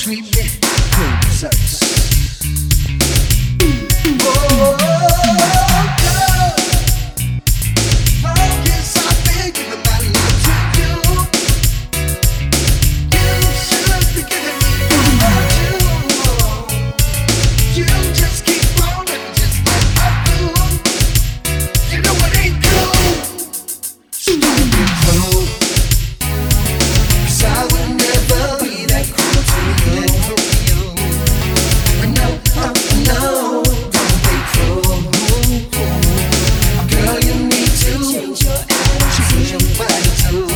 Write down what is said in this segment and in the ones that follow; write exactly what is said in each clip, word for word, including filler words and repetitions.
treat me cool desserts. Oh, girl, long as I've been giving my love to you, you should be giving me your love too. You just keep on acting just like I do. You know it ain't cool, so don't be cruel. 'Cause I would never be that cruel to you. No, no, no, don't be cruel. Girl, you need to change your attitude, change your attitude.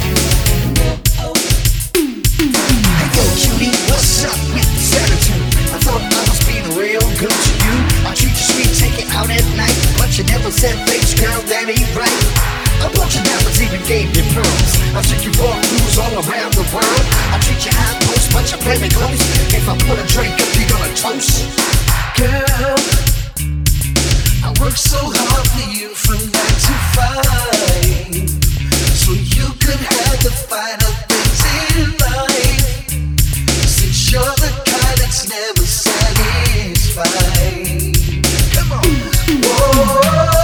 Hey, yo, cutie, what's up with this attitude? I thought I was being real good to you. I treat you sweet, take it out at night, but you never said thanks, girl, that ain't right. I bought you diamonds, even gave you pearls. I took you for a cruise all around the world. I treat you high post, but you play me close. If I put a drink up, you gonna toast. Girl, I work so hard for you from nine to five, so you could have the finer things in life. Since you're the kind that's never satisfied. Come on. Whoa.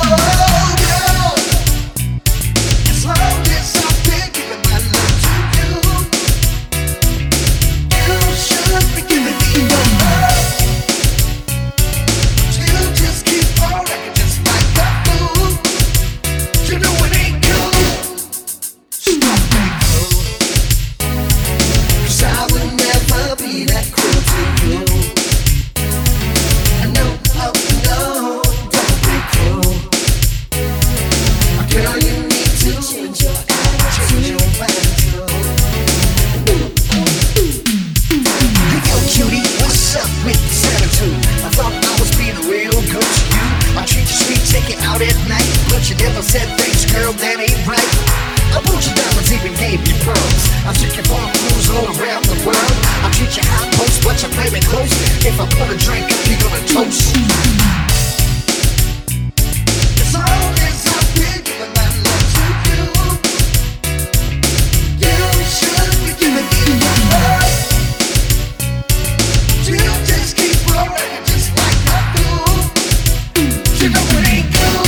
Said thanks, girl, that ain't right. I bought you diamonds, even gave you pearls. I took you for a cruise all around the world. I treat you high post, but you play me close. If I put a drink up, you gonna toast. As long as I've been giving my love to you, you should be giving me your love. You just keep on acting just like I do. You know it ain't cool.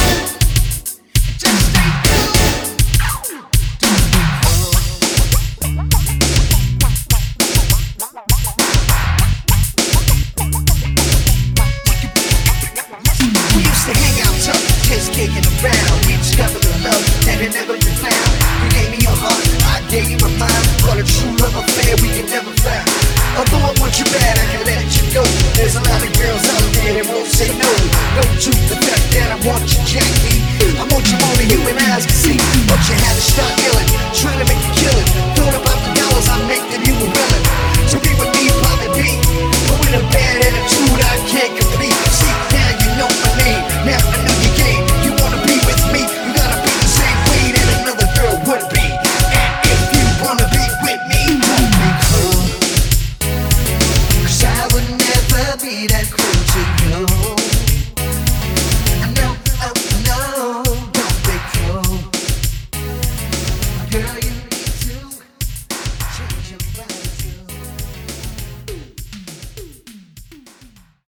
Kicking around, we discovered the love that had never been found. You gave me your heart, I gave you my mind. But a true love affair we can never find. Although I want you bad, I can let you go. There's a lot of girls out there that won't say no. No to the fact that I want you, Jackie. I want you more than human eyes can see. But you had to start yelling, trying to make you kill it. Thought about the dollars I make that you were willing to be with me, probably be. But with a bad attitude, I can't compete. See, now you know my name, now I know your game. Would be, and if you wanna be with me, don't be cruel. 'Cause I would never be that cruel to you. No, oh, no, don't be cruel. Girl, you need to change your mind.